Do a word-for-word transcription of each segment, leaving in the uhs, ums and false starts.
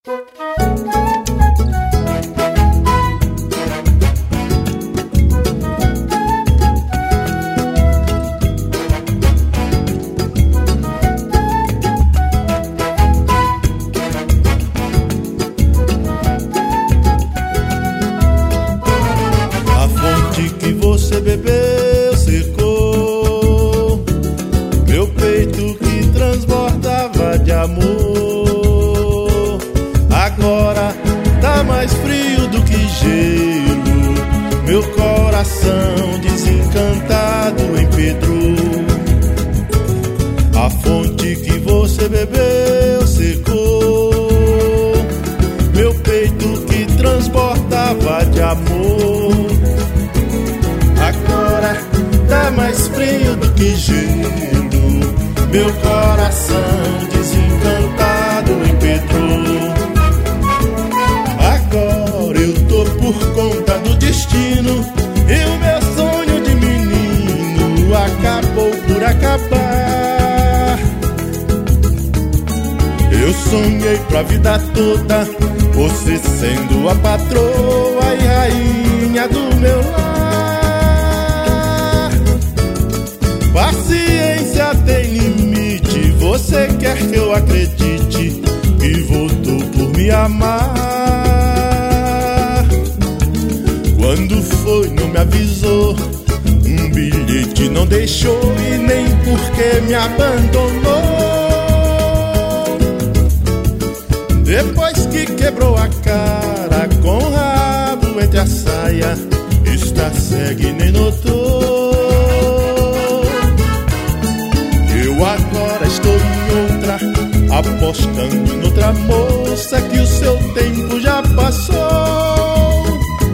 A fonte que você bebeu secou, meu peito que transbordava de amor, agora tá mais frio do que gelo, meu coração desencantado empedrou. A fonte que você bebeu secou, meu peito que transbordava de amor, agora tá mais frio do que gelo, meu coração desencantado empedrou. Agora eu tô por conta do destino e o meu sonho de menino acabou por acabar. Eu sonhei pra vida toda você sendo a patroa e rainha do meu lar. Paciência tem limite, você quer que eu acredite que voltou por me amar. Quando foi não me avisou, um bilhete não deixou e nem porque me abandonou. Depois que quebrou a cara com o rabo entre a saia, está cega e nem notou. Eu agora estou em outra, apostando noutra moça que o seu tempo já passou.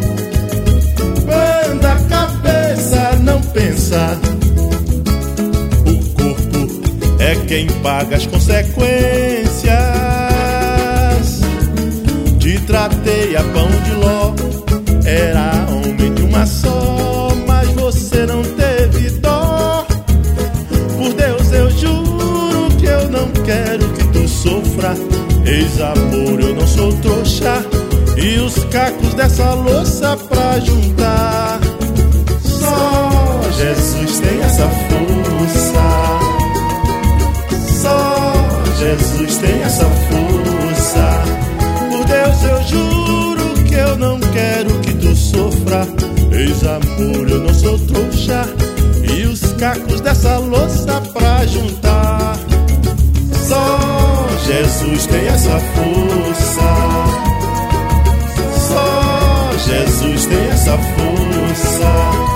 Quando a cabeça não pensa, o corpo é quem paga as consequências. Te tratei a pão de ló, era homem de uma só, mas você não teve dó. Por Deus eu juro que eu não quero que tu sofra, ex-amor eu não sou trouxa, e os cacos dessa louça pra juntar, só Jesus tem essa força, só Jesus tem essa força. Por Deus eu juro que eu não quero que tu sofra, ex-amor eu não sou trouxa, e os cacos dessa louça pra juntar, só Jesus tem essa força, só Jesus tem essa força.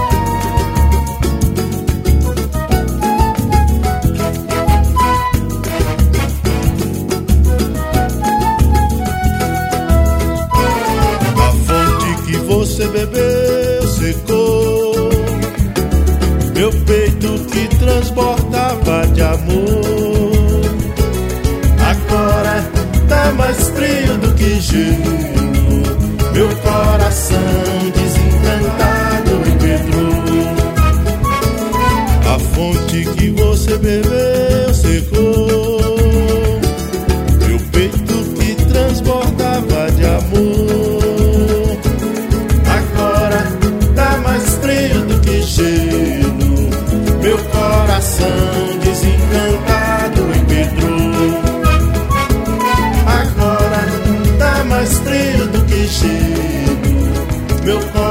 Você bebeu, secou, meu peito que transbordava de amor, agora tá mais frio do que gelo, meu coração desencantado empedrou. A fonte que você bebeu, secou, meu peito que transbordava de amor, meu coração desencantado empedrou. Agora tá mais frio do que gelo, meu coração